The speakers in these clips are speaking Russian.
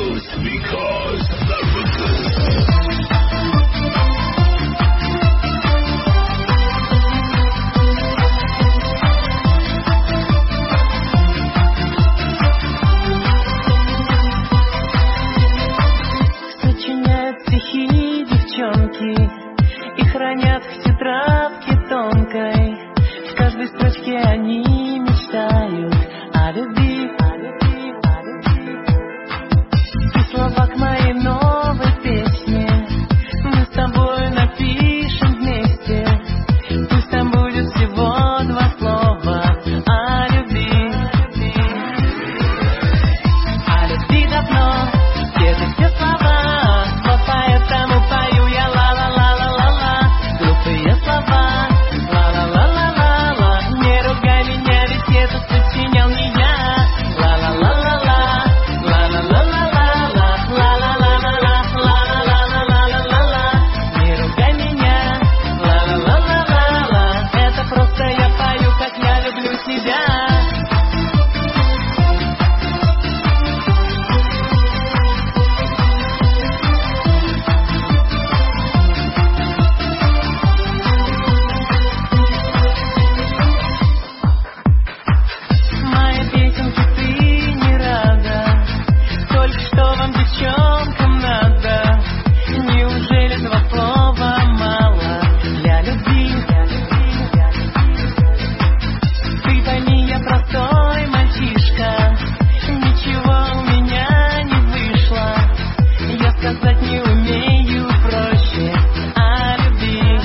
Just because the Сочиняют стихи девчонки и хранят в тетрадке тонкой. В каждой строчке они мечтают о любви. И слова к моей новой песне мы с тобой напишем вместе. Пусть там будет всего 2 слова о любви. О любви давно где-то все слова, вот поэтому пою я ла-ла-ла-ла-ла-ла. Глупые слова, ла-ла-ла-ла-ла-ла. Не ругай меня, ведь это сочинял не я. Ла-ла-ла-ла-ла, ла-ла-ла-ла-ла-ла, ла-ла-ла-ла-ла-ла-ла-ла-ла. Не ругай меня, ла-ла-ла-ла-ла-ла. Это просто я пою, как я люблю тебя. Моей песенке ты не рада, только что вам, девчонкам, надо. Неужели 2 слова мало для любви? Ты пойми, я простой мальчишка, ничего у меня не вышло. Я сказать не умею проще о любви.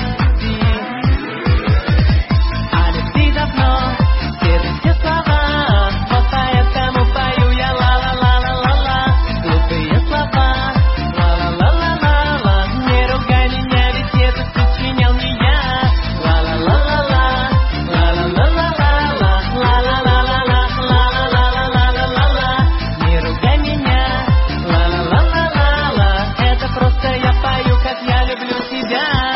О любви давно где-то все слова, вот поэтому пою я ла-ла-ла-ла-ла-ла. Глупые слова, ла-ла-ла-ла-ла-ла. Не ругай меня, ведь это сочинял не я. Ла-ла-ла-ла-ла, ла-ла-ла-ла-ла-ла, ла-ла-ла-ла-ла-ла-ла-ла-ла. Не ругай меня, ла-ла-ла-ла-ла-ла. Это просто я пою, как я люблю тебя.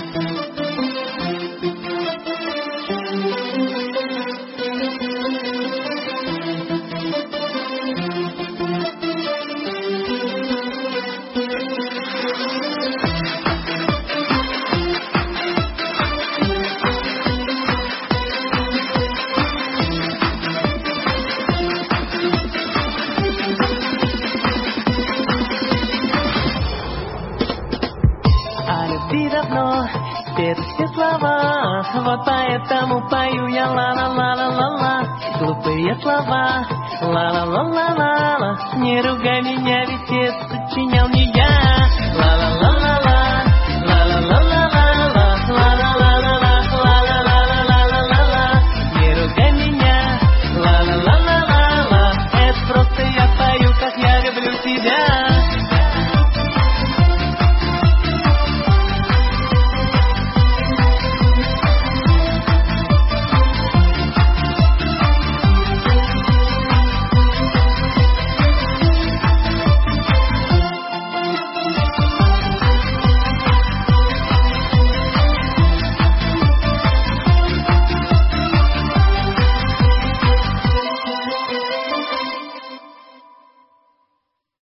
О любви давно спеты все слова, вот поэтому пою я ла-ла-ла-ла-ла-ла. Глупые слова, ла-ла-ла-ла-ла-ла. Не ругай меня, ведь